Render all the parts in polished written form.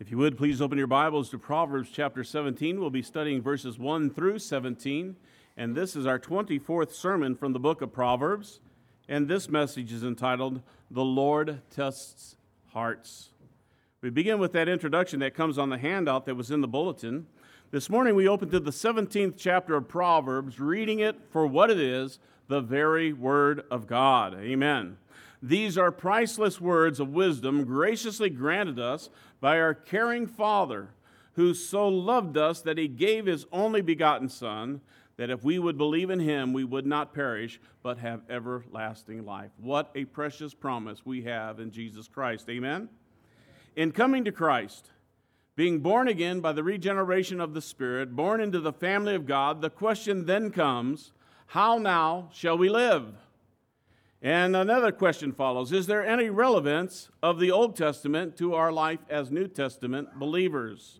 If you would, please open your Bibles to Proverbs chapter 17. We'll be studying verses 1 through 17, and this is our 24th sermon from the book of Proverbs, and this message is entitled, The Lord Tests Hearts. We begin with that introduction that comes on the handout that was in the bulletin. This morning we opened to the 17th chapter of Proverbs, reading it for what it is, the very Word of God. Amen. These are priceless words of wisdom graciously granted us by our caring Father, who so loved us that he gave his only begotten Son, that if we would believe in him, we would not perish, but have everlasting life. What a precious promise we have in Jesus Christ. Amen? In coming to Christ, being born again by the regeneration of the Spirit, born into the family of God, the question then comes, how now shall we live? And another question follows, is there any relevance of the Old Testament to our life as New Testament believers?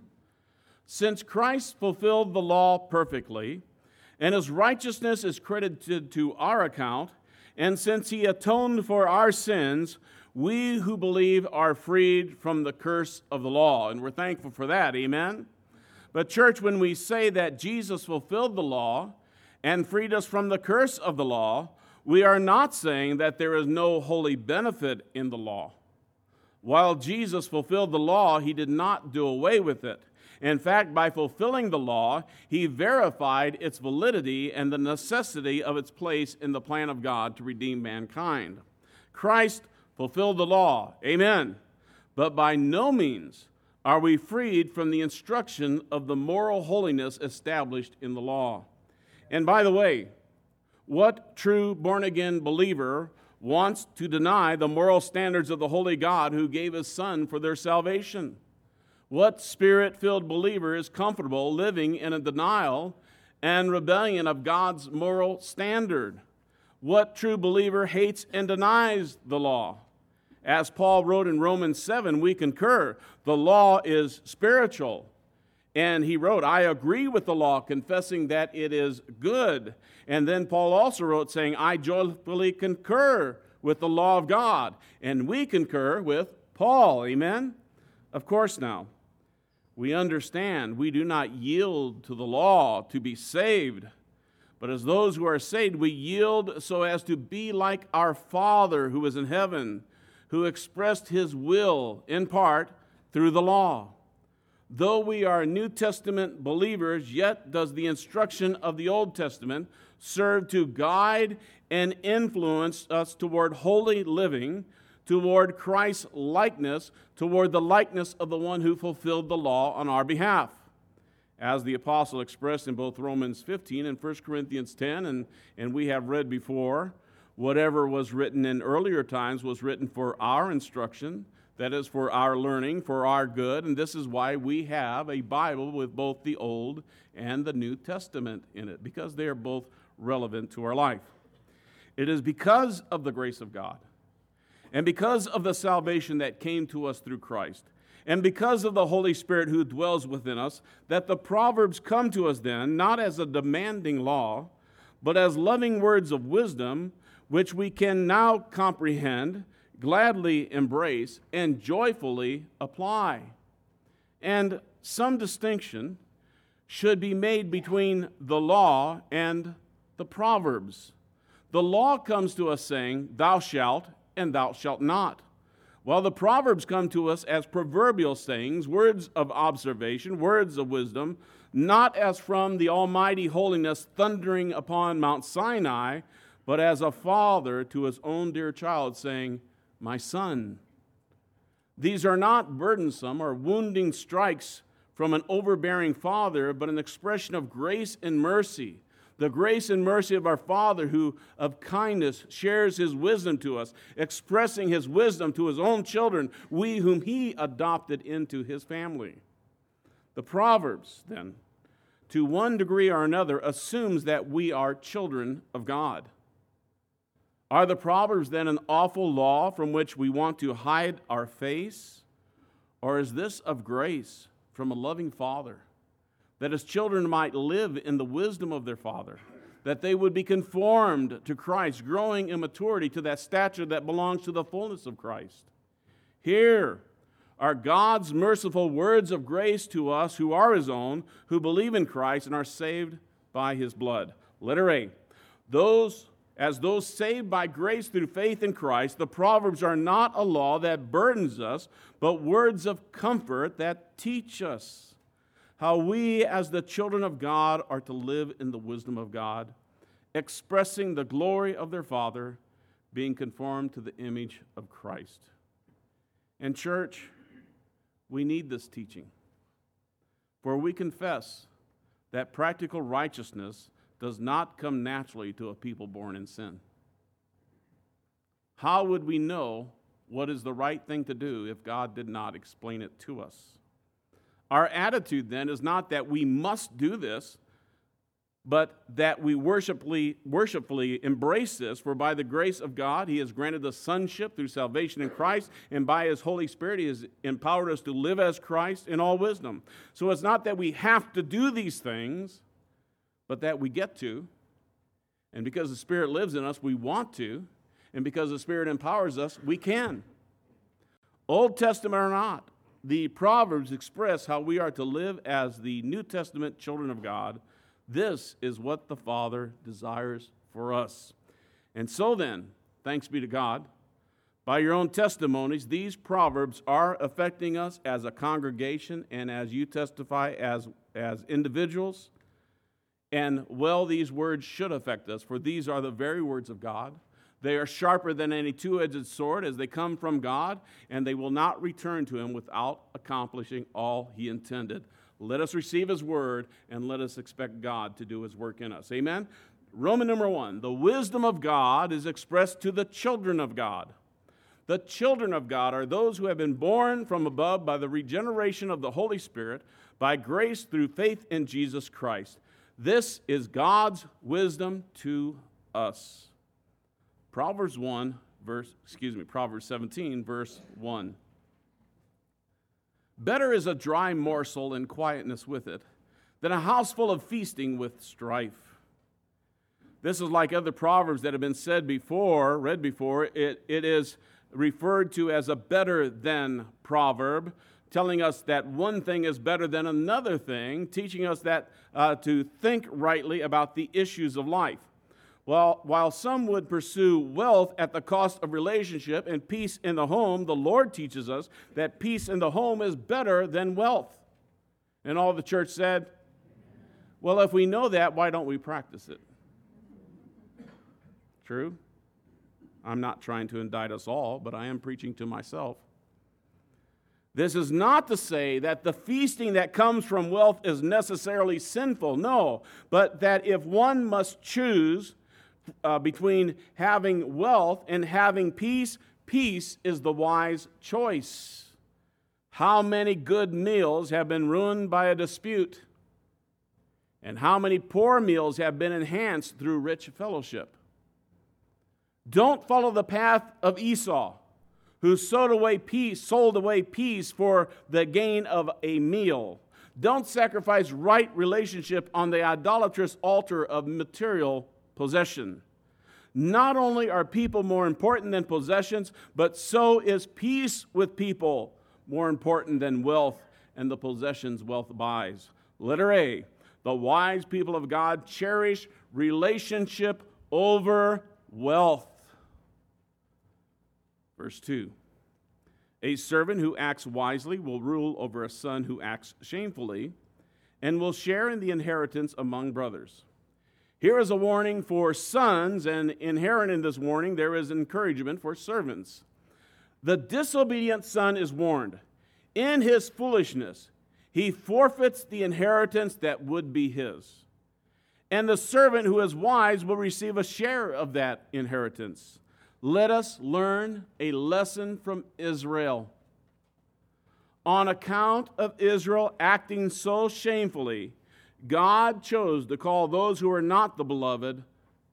Since Christ fulfilled the law perfectly, and his righteousness is credited to our account, and since he atoned for our sins, we who believe are freed from the curse of the law. And we're thankful for that, amen? But church, when we say that Jesus fulfilled the law and freed us from the curse of the law, we are not saying that there is no holy benefit in the law. While Jesus fulfilled the law, he did not do away with it. In fact, by fulfilling the law, he verified its validity and the necessity of its place in the plan of God to redeem mankind. Christ fulfilled the law, amen. But by no means are we freed from the instruction of the moral holiness established in the law. And by the way, what true born-again believer wants to deny the moral standards of the holy God who gave his Son for their salvation? What Spirit-filled believer is comfortable living in a denial and rebellion of God's moral standard? What true believer hates and denies the law? As Paul wrote in Romans 7, we concur, the law is spiritual. And he wrote, I agree with the law, confessing that it is good. And then Paul also wrote, saying, I joyfully concur with the law of God. And we concur with Paul, amen? Of course now, we understand we do not yield to the law to be saved. But as those who are saved, we yield so as to be like our Father who is in heaven, who expressed his will in part through the law. Though we are New Testament believers, yet does the instruction of the Old Testament serve to guide and influence us toward holy living, toward Christ's likeness, toward the likeness of the one who fulfilled the law on our behalf. As the apostle expressed in both Romans 15 and 1 Corinthians 10, and we have read before, whatever was written in earlier times was written for our instruction, that is, for our learning, for our good, and this is why we have a Bible with both the Old and the New Testament in it, because they are both relevant to our life. It is because of the grace of God, and because of the salvation that came to us through Christ, and because of the Holy Spirit who dwells within us, that the Proverbs come to us then, not as a demanding law, but as loving words of wisdom, which we can now comprehend, gladly embrace, and joyfully apply. And some distinction should be made between the law and the Proverbs. The law comes to us saying, thou shalt and thou shalt not, while the Proverbs come to us as proverbial sayings, words of observation, words of wisdom, not as from the almighty holiness thundering upon Mount Sinai, but as a father to his own dear child saying, my son. These are not burdensome or wounding strikes from an overbearing father, but an expression of grace and mercy. The grace and mercy of our Father who of kindness shares his wisdom to us, expressing his wisdom to his own children, we whom he adopted into his family. The Proverbs, then, to one degree or another, assumes that we are children of God. Are the Proverbs then an awful law from which we want to hide our face? Or is this of grace from a loving Father, that his children might live in the wisdom of their Father, that they would be conformed to Christ, growing in maturity to that stature that belongs to the fullness of Christ? Here are God's merciful words of grace to us who are his own, who believe in Christ and are saved by his blood. Letter A. As those saved by grace through faith in Christ, the Proverbs are not a law that burdens us, but words of comfort that teach us how we as the children of God are to live in the wisdom of God, expressing the glory of their Father, being conformed to the image of Christ. And church, we need this teaching, for we confess that practical righteousness does not come naturally to a people born in sin. How would we know what is the right thing to do if God did not explain it to us? Our attitude then is not that we must do this, but that we worshipfully embrace this, for by the grace of God, he has granted us sonship through salvation in Christ, and by his Holy Spirit, he has empowered us to live as Christ in all wisdom. So it's not that we have to do these things, but that we get to, and because the Spirit lives in us, we want to, and because the Spirit empowers us, we can. Old Testament or not, the Proverbs express how we are to live as the New Testament children of God. This is what the Father desires for us. And so then, thanks be to God, by your own testimonies, these Proverbs are affecting us as a congregation and as you testify as individuals. And well, these words should affect us, for these are the very words of God. They are sharper than any two-edged sword as they come from God, and they will not return to him without accomplishing all he intended. Let us receive his word, and let us expect God to do his work in us. Amen? Roman number 1, the wisdom of God is expressed to the children of God. The children of God are those who have been born from above by the regeneration of the Holy Spirit, by grace through faith in Jesus Christ. This is God's wisdom to us. Proverbs 17, verse 1. Better is a dry morsel and quietness with it than a house full of feasting with strife. This is like other proverbs that have been read before. It is referred to as a better than proverb, telling us that one thing is better than another thing, teaching us that to think rightly about the issues of life. Well, while some would pursue wealth at the cost of relationship and peace in the home, the Lord teaches us that peace in the home is better than wealth. And all the church said, well, if we know that, why don't we practice it? True? I'm not trying to indict us all, but I am preaching to myself. This is not to say that the feasting that comes from wealth is necessarily sinful, no, but that if one must choose between having wealth and having peace, peace is the wise choice. How many good meals have been ruined by a dispute? And how many poor meals have been enhanced through rich fellowship? Don't follow the path of Esau, who sold away peace for the gain of a meal. Don't sacrifice right relationship on the idolatrous altar of material possession. Not only are people more important than possessions, but so is peace with people more important than wealth and the possessions wealth buys. Letter A, the wise people of God cherish relationship over wealth. Verse 2, a servant who acts wisely will rule over a son who acts shamefully and will share in the inheritance among brothers. Here is a warning for sons, and inherent in this warning, there is encouragement for servants. The disobedient son is warned. In his foolishness, he forfeits the inheritance that would be his. And the servant who is wise will receive a share of that inheritance. Let us learn a lesson from Israel. On account of Israel acting so shamefully, God chose to call those who are not the beloved.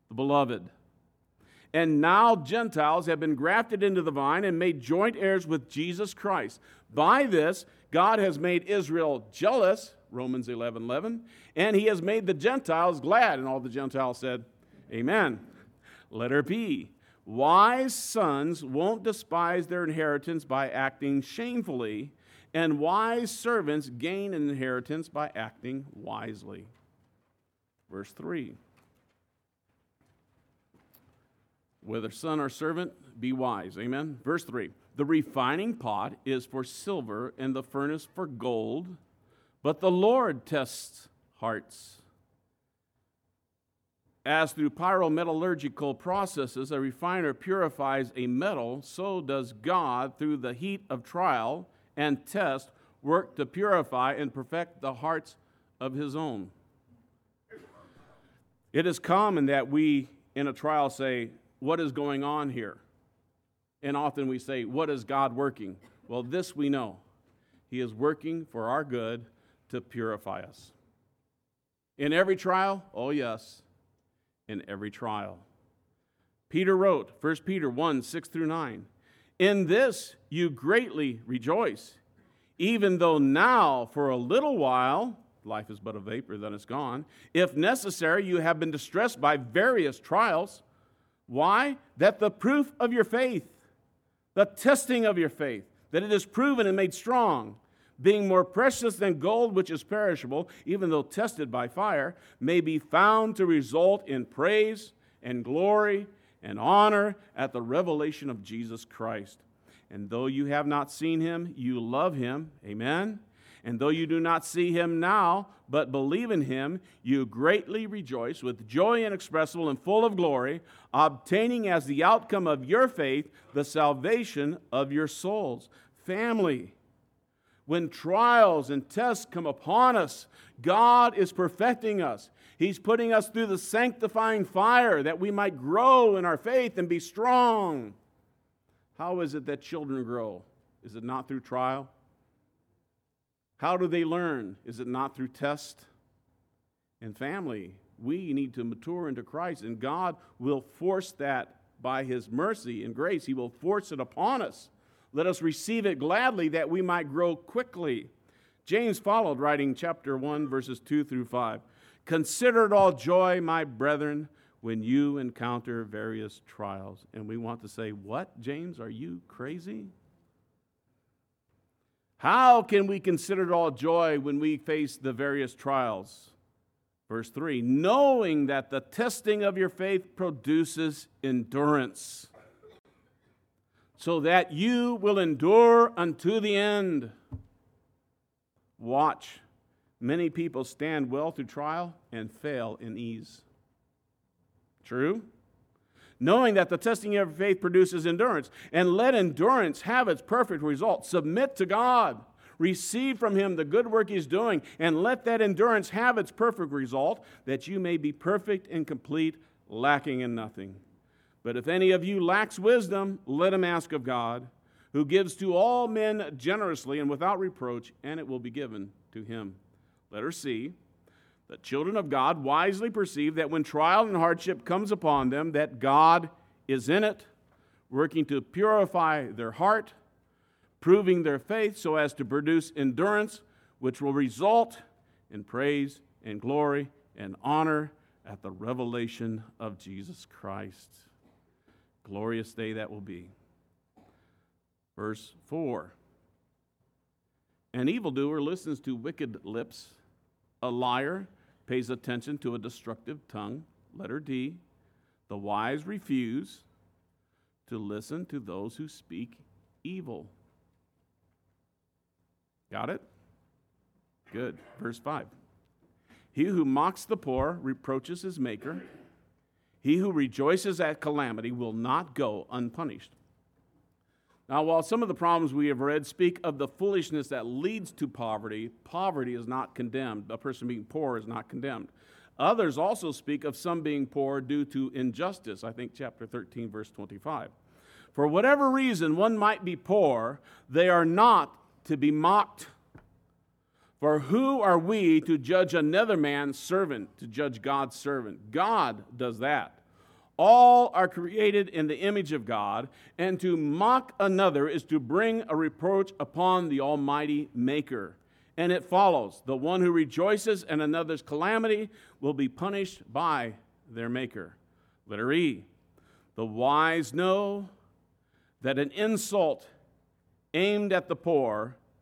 And now Gentiles have been grafted into the vine and made joint heirs with Jesus Christ. By this, God has made Israel jealous, Romans 11:11, and he has made the Gentiles glad. And all the Gentiles said, amen. Letter B, wise sons won't despise their inheritance by acting shamefully, and wise servants gain an inheritance by acting wisely. Verse 3. Whether son or servant, be wise. Amen. Verse 3. The refining pot is for silver and the furnace for gold, but the Lord tests hearts. As through pyrometallurgical processes a refiner purifies a metal, so does God through the heat of trial and test work to purify and perfect the hearts of his own. It is common that we in a trial say, what is going on here? And often we say, what is God working? Well, this we know. He is working for our good to purify us. In every trial, oh yes, in every trial. Peter wrote, 1 Peter 1, 6 through 9, in this you greatly rejoice, even though now for a little while, life is but a vapor, then it's gone, if necessary you have been distressed by various trials. Why? That the proof of your faith, the testing of your faith, that it is proven and made strong, being more precious than gold which is perishable, even though tested by fire, may be found to result in praise and glory and honor at the revelation of Jesus Christ. And though you have not seen him, you love him. Amen. And though you do not see him now, but believe in him, you greatly rejoice with joy inexpressible and full of glory, obtaining as the outcome of your faith the salvation of your souls. Family, when trials and tests come upon us, God is perfecting us. He's putting us through the sanctifying fire that we might grow in our faith and be strong. How is it that children grow? Is it not through trial? How do they learn? Is it not through test? And family, we need to mature into Christ, and God will force that by his mercy and grace. He will force it upon us. Let us receive it gladly that we might grow quickly. James followed, writing chapter 1, verses 2 through 5. Consider it all joy, my brethren, when you encounter various trials. And we want to say, what, James? Are you crazy? How can we consider it all joy when we face the various trials? Verse 3, knowing that the testing of your faith produces endurance, so that you will endure unto the end. Watch. Many people stand well through trial and fail in ease. True? Knowing that the testing of your faith produces endurance, and let endurance have its perfect result. Submit to God. Receive from him the good work he's doing, and let that endurance have its perfect result, that you may be perfect and complete, lacking in nothing. But if any of you lacks wisdom, let him ask of God, who gives to all men generously and without reproach, and it will be given to him. Letter C. The children of God wisely perceive that when trial and hardship comes upon them, that God is in it, working to purify their heart, proving their faith so as to produce endurance, which will result in praise and glory and honor at the revelation of Jesus Christ. Glorious day that will be. Verse 4. An evildoer listens to wicked lips. A liar pays attention to a destructive tongue. Letter D. The wise refuse to listen to those who speak evil. Got it? Good. Verse 5. He who mocks the poor reproaches his maker. He who rejoices at calamity will not go unpunished. Now, while some of the problems we have read speak of the foolishness that leads to poverty, poverty is not condemned. A person being poor is not condemned. Others also speak of some being poor due to injustice. I think chapter 13, verse 25. For whatever reason one might be poor, they are not to be mocked. For who are we to judge another man's servant, to judge God's servant? God does that. All are created in the image of God, and to mock another is to bring a reproach upon the Almighty Maker. And it follows, the one who rejoices in another's calamity will be punished by their Maker. Letter E. The wise know that an insult aimed at the poor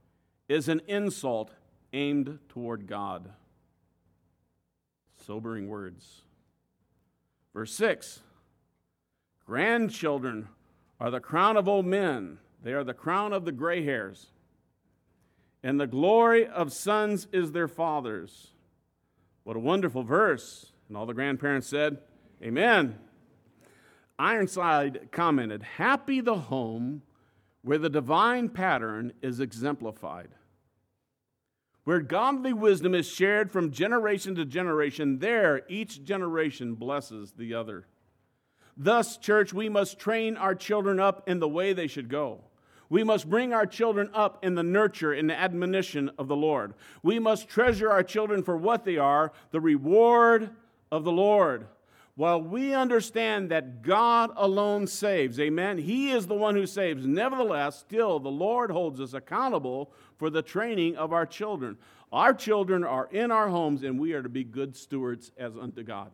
is an insult aimed toward God. Sobering words. Verse 6, grandchildren are the crown of old men. They are the crown of the gray hairs. And the glory of sons is their fathers. What a wonderful verse. And all the grandparents said, Amen. Ironside commented, happy the home where the divine pattern is exemplified. Where godly wisdom is shared from generation to generation, there each generation blesses the other. Thus, church, we must train our children up in the way they should go. We must bring our children up in the nurture and the admonition of the Lord. We must treasure our children for what they are, the reward of the Lord. While we understand that God alone saves, amen, He is the one who saves. Nevertheless, still the Lord holds us accountable for the training of our children. Our children are in our homes, and we are to be good stewards as unto God.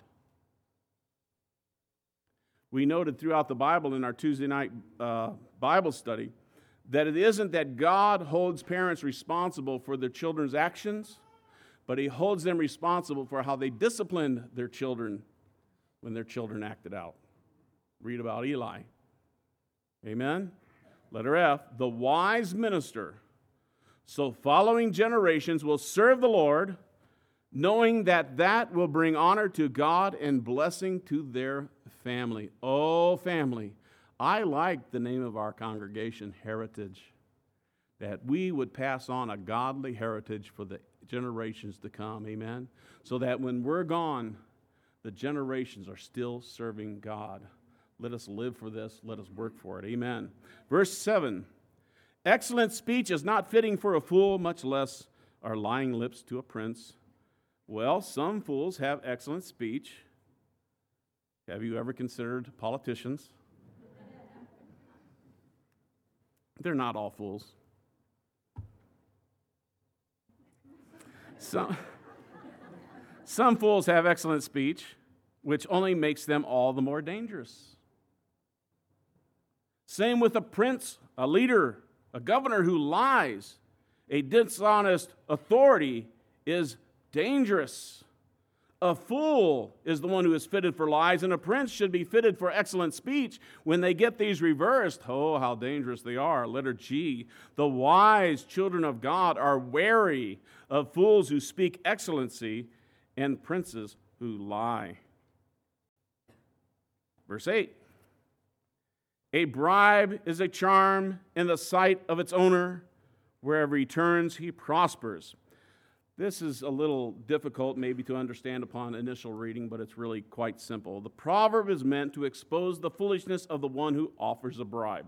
We noted throughout the Bible in our Tuesday night Bible study that it isn't that God holds parents responsible for their children's actions, but He holds them responsible for how they disciplined their children when their children acted out. Read about Eli. Amen? Letter F, the wise minister. So following generations will serve the Lord, knowing that that will bring honor to God and blessing to their family. Oh, family. I like the name of our congregation, Heritage, that we would pass on a godly heritage for the generations to come. Amen? So that when we're gone, the generations are still serving God. Let us live for this. Let us work for it. Amen. Verse 7. Excellent speech is not fitting for a fool, much less are lying lips to a prince. Well, some fools have excellent speech. Have you ever considered politicians? They're not all fools. Some fools have excellent speech, which only makes them all the more dangerous. Same with a prince, a leader, a governor who lies. A dishonest authority is dangerous. A fool is the one who is fitted for lies, and a prince should be fitted for excellent speech. When they get these reversed, oh, how dangerous they are. Letter G, the wise children of God are wary of fools who speak excellency and princes who lie. Verse 8, a bribe is a charm in the sight of its owner. Wherever he turns, he prospers. This is a little difficult maybe to understand upon initial reading, but it's really quite simple. The proverb is meant to expose the foolishness of the one who offers a bribe.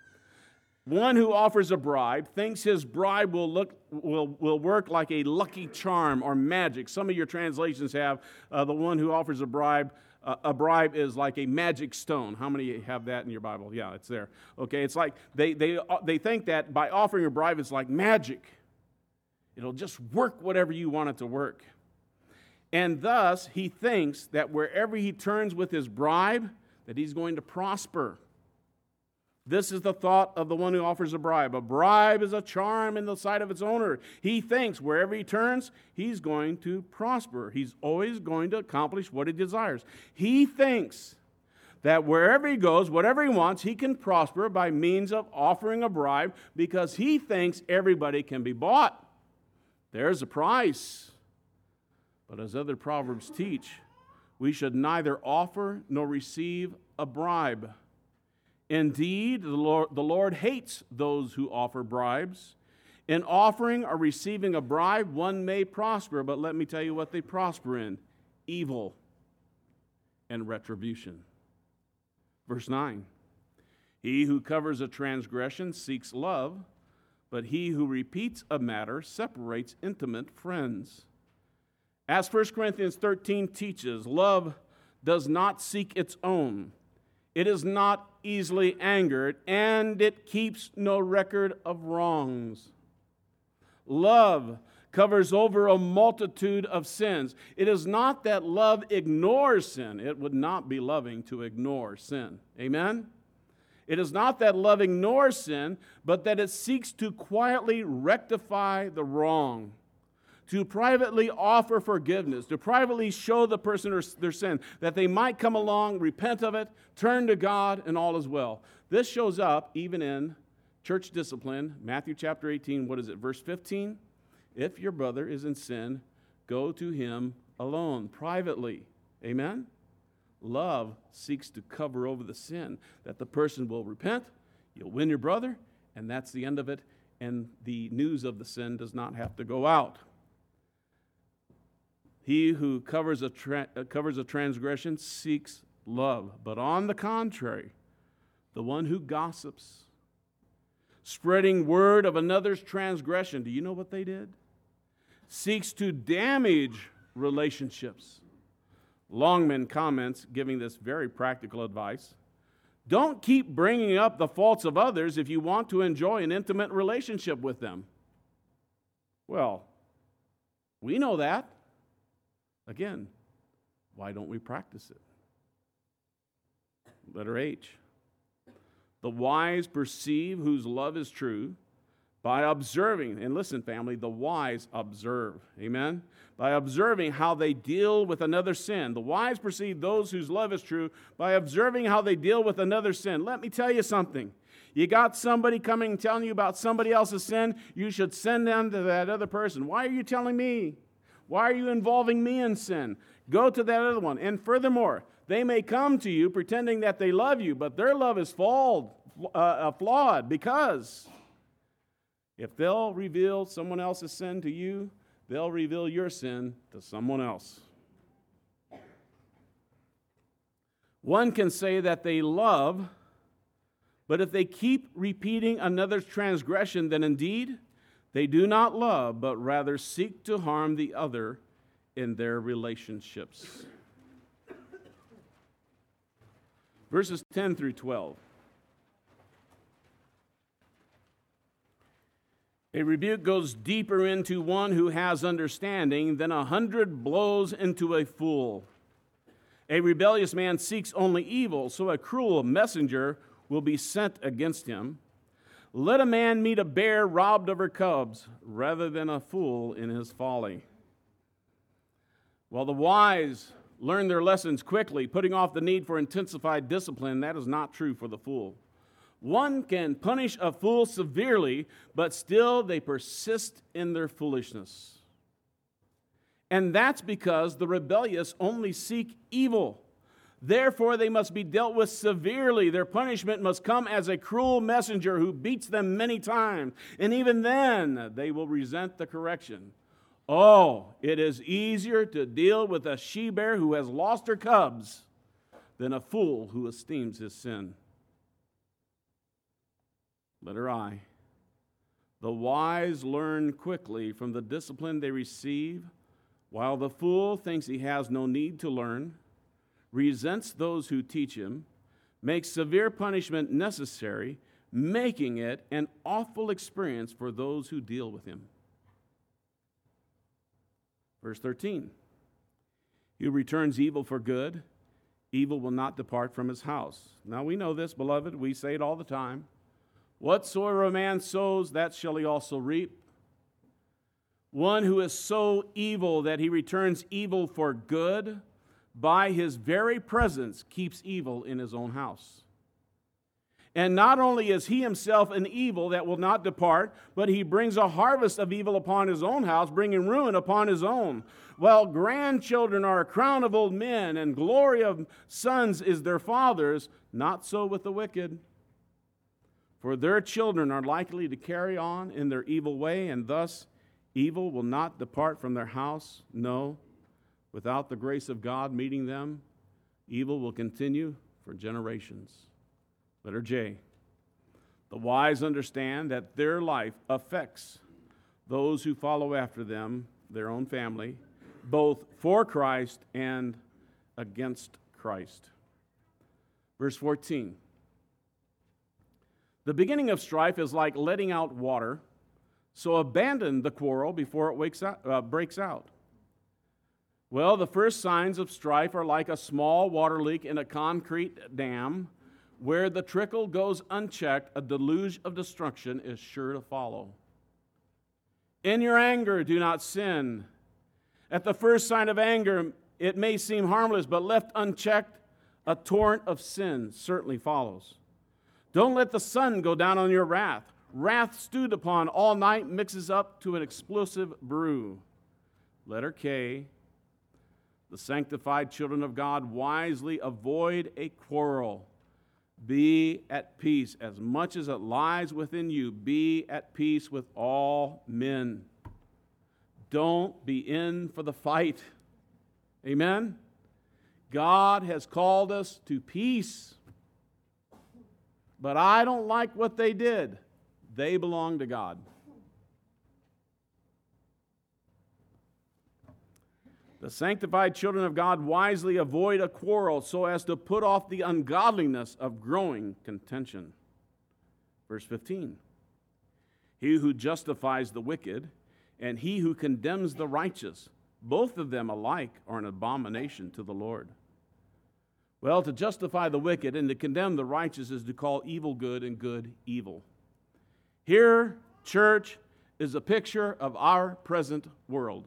One who offers a bribe thinks his bribe will work like a lucky charm or magic. Some of your translations have the one who offers a bribe is like a magic stone. How many have that in your Bible? Yeah, it's there. Okay, it's like they think that by offering a bribe, it's like magic. It'll just work whatever you want it to work. And thus, he thinks that wherever he turns with his bribe, that he's going to prosper. This is the thought of the one who offers a bribe. A bribe is a charm in the sight of its owner. He thinks wherever he turns, he's going to prosper. He's always going to accomplish what he desires. He thinks that wherever he goes, whatever he wants, he can prosper by means of offering a bribe because he thinks everybody can be bought. There's a price. But as other proverbs teach, we should neither offer nor receive a bribe. Indeed, the Lord hates those who offer bribes. In offering or receiving a bribe, one may prosper, but let me tell you what they prosper in: evil and retribution. Verse 9, he who covers a transgression seeks love, but he who repeats a matter separates intimate friends. As 1 Corinthians 13 teaches, love does not seek its own. It is not easily angered, and it keeps no record of wrongs. Love covers over a multitude of sins. It is not that love ignores sin. It would not be loving to ignore sin. Amen? It is not that love ignores sin, but that it seeks to quietly rectify the wrong, to privately offer forgiveness, to privately show the person their sin, that they might come along, repent of it, turn to God, and all is well. This shows up even in church discipline, Matthew chapter 18, what is it, verse 15? If your brother is in sin, go to him alone, privately. Amen? Love seeks to cover over the sin, that the person will repent, you'll win your brother, and that's the end of it, and the news of the sin does not have to go out. He who covers a transgression seeks love, but on the contrary, the one who gossips, spreading word of another's transgression, do you know what they did? Seeks to damage relationships. Longman comments, giving this very practical advice. Don't keep bringing up the faults of others if you want to enjoy an intimate relationship with them. Well, we know that. Again, why don't we practice it? Letter H. The wise perceive whose love is true by observing, and listen, family, the wise observe, amen? By observing how they deal with another sin. The wise perceive those whose love is true by observing how they deal with another sin. Let me tell you something. You got somebody coming and telling you about somebody else's sin, you should send them to that other person. Why are you telling me? Why are you involving me in sin? Go to that other one. And furthermore, they may come to you pretending that they love you, but their love is flawed because if they'll reveal someone else's sin to you, they'll reveal your sin to someone else. One can say that they love, but if they keep repeating another's transgression, then indeed they do not love, but rather seek to harm the other in their relationships. Verses 10 through 12. A rebuke goes deeper into one who has understanding than 100 blows into a fool. A rebellious man seeks only evil, so a cruel messenger will be sent against him. Let a man meet a bear robbed of her cubs rather than a fool in his folly. While the wise learn their lessons quickly, putting off the need for intensified discipline, that is not true for the fool. One can punish a fool severely, but still they persist in their foolishness. And that's because the rebellious only seek evil. Therefore, they must be dealt with severely. Their punishment must come as a cruel messenger who beats them many times. And even then, they will resent the correction. Oh, it is easier to deal with a she-bear who has lost her cubs than a fool who esteems his sin. Letter I. The wise learn quickly from the discipline they receive, while the fool thinks he has no need to learn, resents those who teach him, makes severe punishment necessary, making it an awful experience for those who deal with him. Verse 13. He who returns evil for good, evil will not depart from his house. Now we know this, beloved. We say it all the time. Whatsoever a man sows, that shall he also reap. One who is so evil that he returns evil for good, by his very presence keeps evil in his own house. And not only is he himself an evil that will not depart, but he brings a harvest of evil upon his own house, bringing ruin upon his own. While grandchildren are a crown of old men, and glory of sons is their fathers, not so with the wicked. For their children are likely to carry on in their evil way, and thus evil will not depart from their house. No, without the grace of God meeting them, evil will continue for generations. Letter J. The wise understand that their life affects those who follow after them, their own family, both for Christ and against Christ. Verse 14. The beginning of strife is like letting out water, so abandon the quarrel before it breaks out. Well, the first signs of strife are like a small water leak in a concrete dam. Where the trickle goes unchecked, a deluge of destruction is sure to follow. In your anger, do not sin. At the first sign of anger, it may seem harmless, but left unchecked, a torrent of sin certainly follows. Don't let the sun go down on your wrath. Wrath stewed upon all night mixes up to an explosive brew. Letter K. The sanctified children of God wisely avoid a quarrel. Be at peace. As much as it lies within you, be at peace with all men. Don't be in for the fight. Amen? God has called us to peace. But I don't like what they did. They belong to God. The sanctified children of God wisely avoid a quarrel so as to put off the ungodliness of growing contention. Verse 15. He who justifies the wicked and he who condemns the righteous, both of them alike are an abomination to the Lord. Well, to justify the wicked and to condemn the righteous is to call evil good and good evil. Here, church, is a picture of our present world,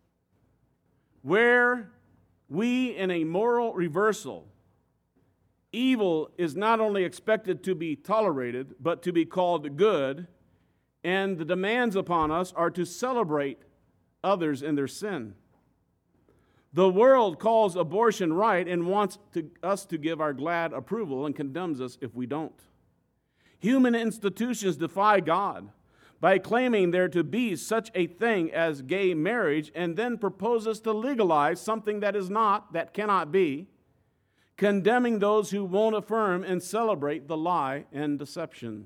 where we, in a moral reversal, evil is not only expected to be tolerated, but to be called good, and the demands upon us are to celebrate others in their sin. The world calls abortion right and wants us to give our glad approval and condemns us if we don't. Human institutions defy God by claiming there to be such a thing as gay marriage and then proposes to legalize something that is not, that cannot be, condemning those who won't affirm and celebrate the lie and deception.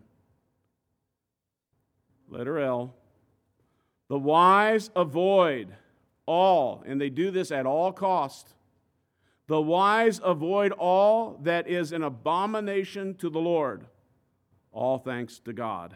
Letter L. The wise avoid all, and they do this at all cost. The wise avoid all that is an abomination to the Lord. All thanks to God.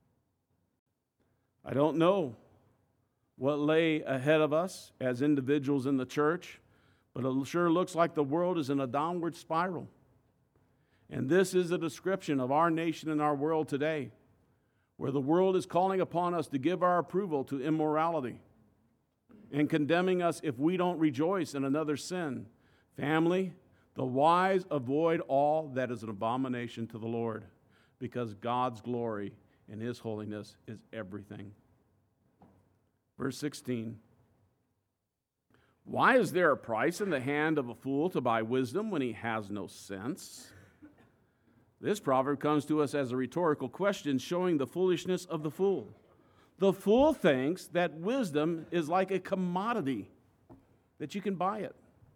I don't know what lay ahead of us as individuals in the church, but it sure looks like the world is in a downward spiral. And this is a description of our nation and our world today, where the world is calling upon us to give our approval to immorality and condemning us if we don't rejoice in another sin. Family, the wise avoid all that is an abomination to the Lord, because God's glory and His holiness is everything. Verse 16. Why is there a price in the hand of a fool to buy wisdom when he has no sense? This proverb comes to us as a rhetorical question showing the foolishness of the fool. The fool thinks that wisdom is like a commodity, that you can buy it.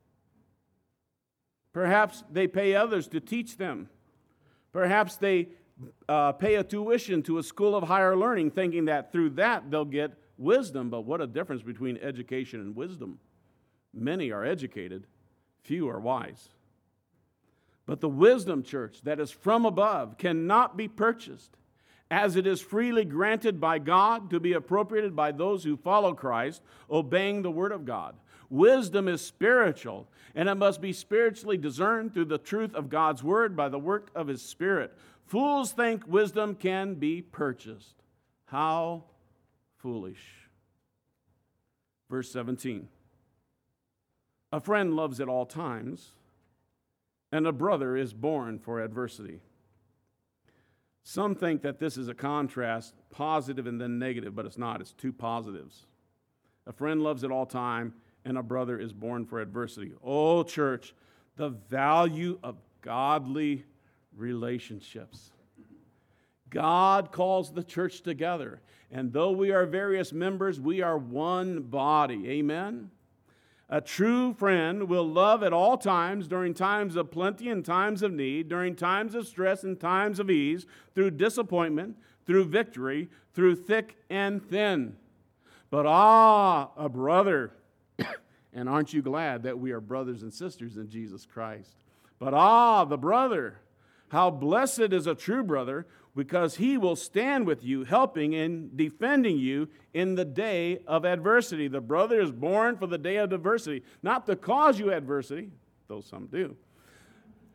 Perhaps they pay others to teach them. Perhaps they pay a tuition to a school of higher learning, thinking that through that they'll get wisdom. But what a difference between education and wisdom. Many are educated, few are wise. But the wisdom, church, that is from above cannot be purchased, as it is freely granted by God to be appropriated by those who follow Christ, obeying the Word of God. Wisdom is spiritual, and it must be spiritually discerned through the truth of God's Word by the work of His Spirit. Fools think wisdom can be purchased. How foolish. Verse 17. A friend loves at all times, and a brother is born for adversity. Some think that this is a contrast, positive and then negative, but it's not. It's two positives. A friend loves at all time, and a brother is born for adversity. Oh, church, the value of godly relationships. God calls the church together, and though we are various members, we are one body. Amen? A true friend will love at all times, during times of plenty and times of need, during times of stress and times of ease, through disappointment, through victory, through thick and thin. But a brother, and aren't you glad that we are brothers and sisters in Jesus Christ? But the brother, how blessed is a true brother, because he will stand with you, helping and defending you in the day of adversity. The brother is born for the day of adversity, not to cause you adversity, though some do,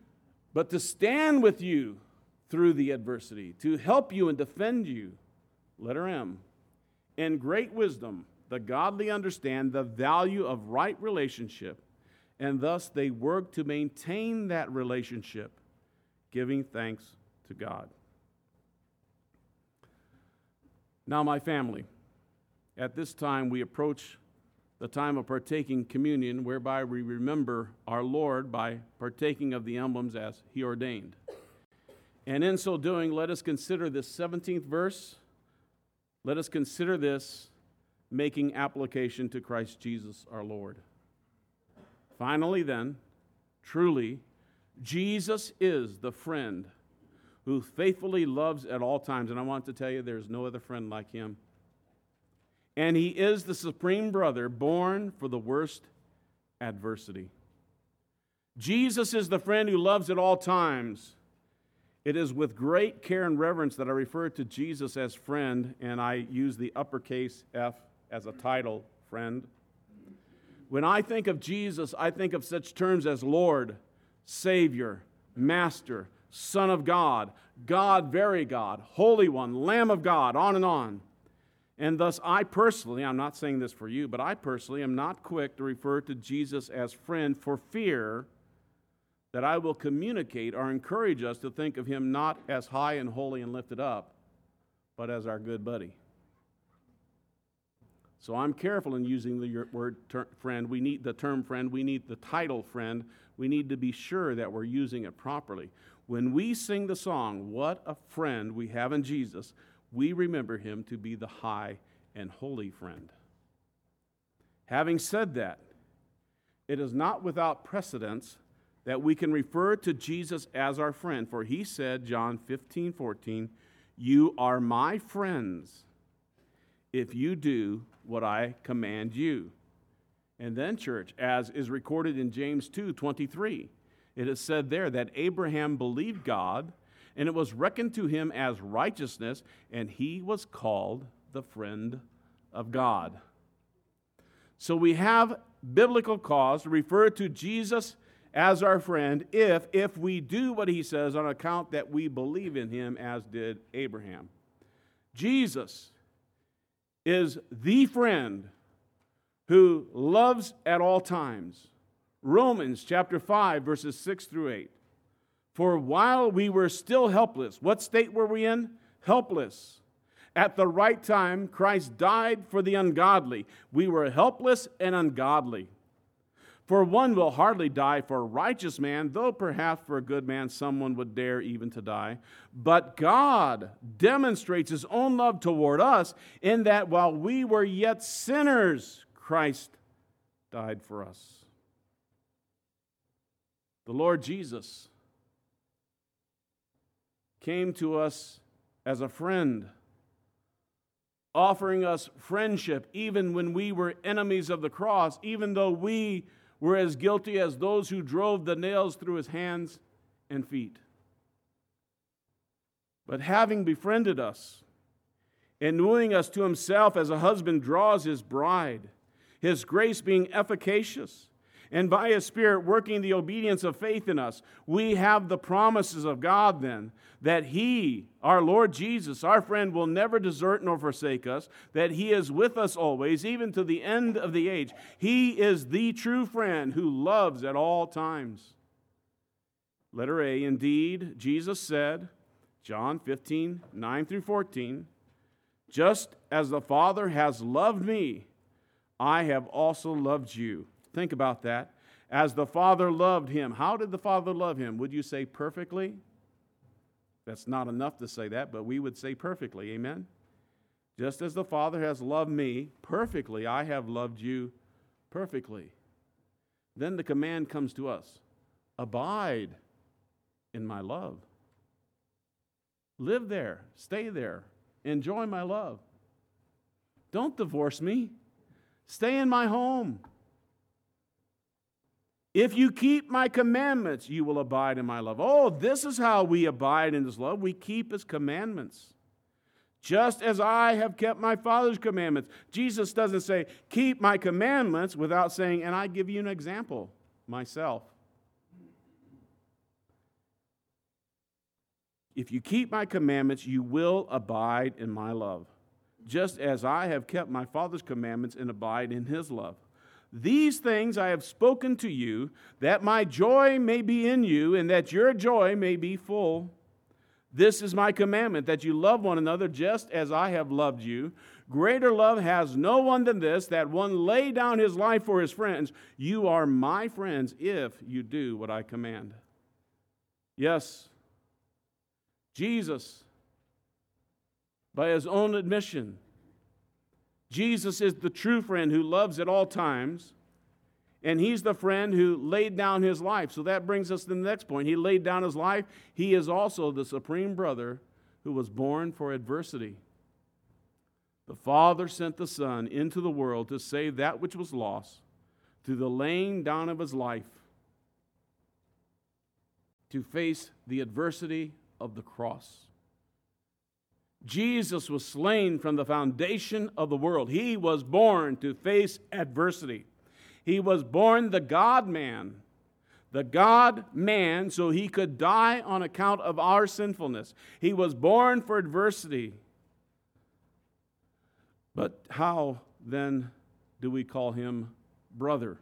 but to stand with you through the adversity, to help you and defend you. Letter M. In great wisdom, the godly understand the value of right relationship, and thus they work to maintain that relationship, giving thanks to God. Now, my family, at this time we approach the time of partaking communion, whereby we remember our Lord by partaking of the emblems as He ordained. And in so doing, let us consider this 17th verse. Let us consider this making application to Christ Jesus our Lord. Finally then, truly, Jesus is the friend who faithfully loves at all times. And I want to tell you, there's no other friend like Him. And He is the supreme brother born for the worst adversity. Jesus is the friend who loves at all times. It is with great care and reverence that I refer to Jesus as friend, and I use the uppercase F as a title, friend. When I think of Jesus, I think of such terms as Lord, Savior, Master, Son of God, God, very God, Holy One, Lamb of God, on and on. And thus I personally, I'm not saying this for you, but I personally am not quick to refer to Jesus as friend for fear that I will communicate or encourage us to think of Him not as high and holy and lifted up, but as our good buddy. So I'm careful in using the word friend. We need the term friend. We need the title friend. We need to be sure that we're using it properly. When we sing the song, "What a Friend We Have in Jesus," we remember Him to be the high and holy friend. Having said that, it is not without precedence that we can refer to Jesus as our friend. For He said, John 15:14, "You are my friends if you do what I command you." And then, church, as is recorded in James 2:23, it is said there that Abraham believed God, and it was reckoned to him as righteousness, and he was called the friend of God. So we have biblical cause to refer to Jesus as our friend if we do what He says on account that we believe in Him as did Abraham. Jesus is the friend who loves at all times. Romans chapter 5, verses 6 through 8. For while we were still helpless, what state were we in? Helpless. At the right time, Christ died for the ungodly. We were helpless and ungodly. For one will hardly die for a righteous man, though perhaps for a good man someone would dare even to die. But God demonstrates His own love toward us in that while we were yet sinners, Christ died for us. The Lord Jesus came to us as a friend, offering us friendship even when we were enemies of the cross, even though we were as guilty as those who drove the nails through His hands and feet. But having befriended us and wooing us to Himself as a husband draws his bride, His grace being efficacious, and by His Spirit working the obedience of faith in us, we have the promises of God then, that He, our Lord Jesus, our friend, will never desert nor forsake us, that He is with us always, even to the end of the age. He is the true friend who loves at all times. Letter A, indeed, Jesus said, John 15, 9 through 14, "Just as the Father has loved me, I have also loved you." Think about that. As the Father loved Him. How did the Father love Him? Would you say perfectly? That's not enough to say that, but we would say perfectly. Amen? Just as the Father has loved me perfectly, I have loved you perfectly. Then the command comes to us. Abide in my love. Live there. Stay there. Enjoy my love. Don't divorce me. Stay in my home. If you keep my commandments, you will abide in my love. Oh, this is how we abide in His love. We keep His commandments. Just as I have kept my Father's commandments. Jesus doesn't say, keep my commandments, without saying, and I give you an example, myself. If you keep my commandments, you will abide in my love, just as I have kept my Father's commandments and abide in his love. These things I have spoken to you, that my joy may be in you, and that your joy may be full. This is my commandment, that you love one another just as I have loved you. Greater love has no one than this, that one lay down his life for his friends. You are my friends if you do what I command. Yes, Jesus, by his own admission, Jesus is the true friend who loves at all times, and he's the friend who laid down his life. So that brings us to the next point. He laid down his life. He is also the supreme brother who was born for adversity. The Father sent the Son into the world to save that which was lost through the laying down of his life, to face the adversity of the cross. Jesus was slain from the foundation of the world. He was born to face adversity. He was born the God-man, so he could die on account of our sinfulness. He was born for adversity. But how then do we call him brother?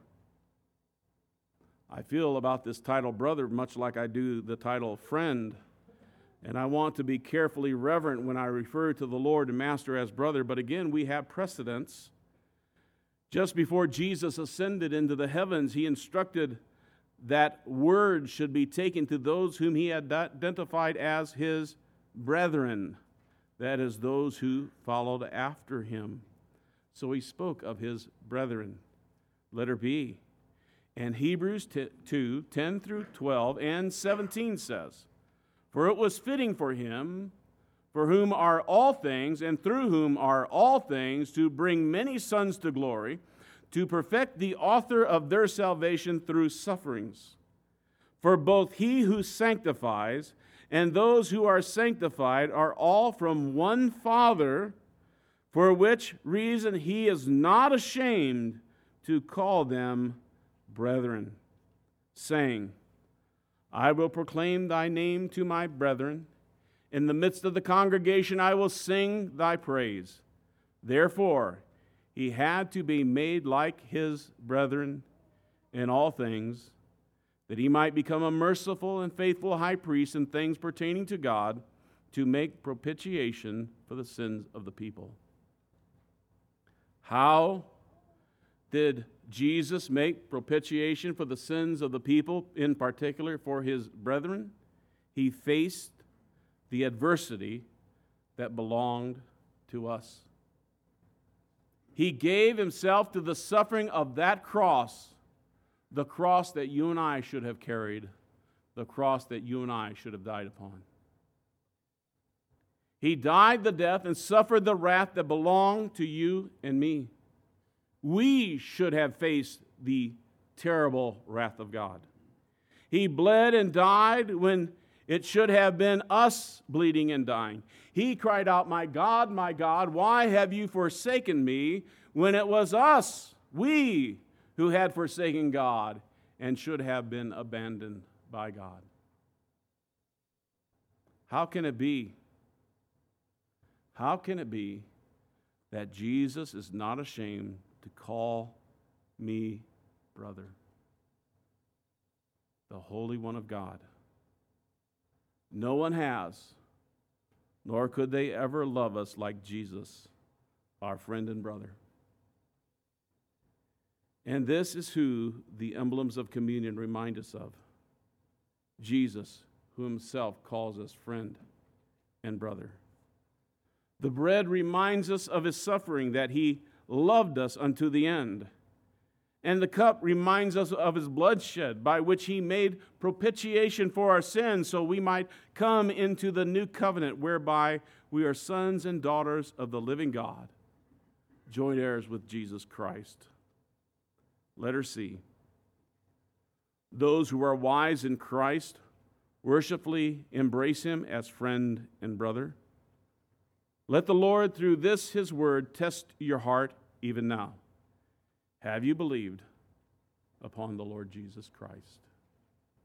I feel about this title brother much like I do the title friend. And I want to be carefully reverent when I refer to the Lord and Master as brother. But again, we have precedents. Just before Jesus ascended into the heavens, he instructed that word should be taken to those whom he had identified as his brethren. That is, those who followed after him. So he spoke of his brethren. Letter B. And Hebrews 2, 10 through 12 and 17 says, for it was fitting for him, for whom are all things, and through whom are all things, to bring many sons to glory, to perfect the author of their salvation through sufferings. For both he who sanctifies and those who are sanctified are all from one Father, for which reason he is not ashamed to call them brethren, saying, I will proclaim thy name to my brethren. In the midst of the congregation I will sing thy praise. Therefore, he had to be made like his brethren in all things, that he might become a merciful and faithful high priest in things pertaining to God, to make propitiation for the sins of the people. How did Jesus make propitiation for the sins of the people, in particular for his brethren? He faced the adversity that belonged to us. He gave himself to the suffering of that cross, the cross that you and I should have carried, the cross that you and I should have died upon. He died the death and suffered the wrath that belonged to you and me. We should have faced the terrible wrath of God. He bled and died when it should have been us bleeding and dying. He cried out, my God, why have you forsaken me?" when it was us, we, who had forsaken God and should have been abandoned by God. How can it be? How can it be that Jesus is not ashamed to call me brother? The Holy One of God. No one has, nor could they ever love us like Jesus, our friend and brother. And this is who the emblems of communion remind us of. Jesus, who himself calls us friend and brother. The bread reminds us of his suffering, that he loved us unto the end. And the cup reminds us of his bloodshed, by which he made propitiation for our sins, so we might come into the new covenant, whereby we are sons and daughters of the living God, joint heirs with Jesus Christ. Letter C. Those who are wise in Christ worshipfully embrace him as friend and brother. Let the Lord, through this his word, test your heart even now. Have you believed upon the Lord Jesus Christ?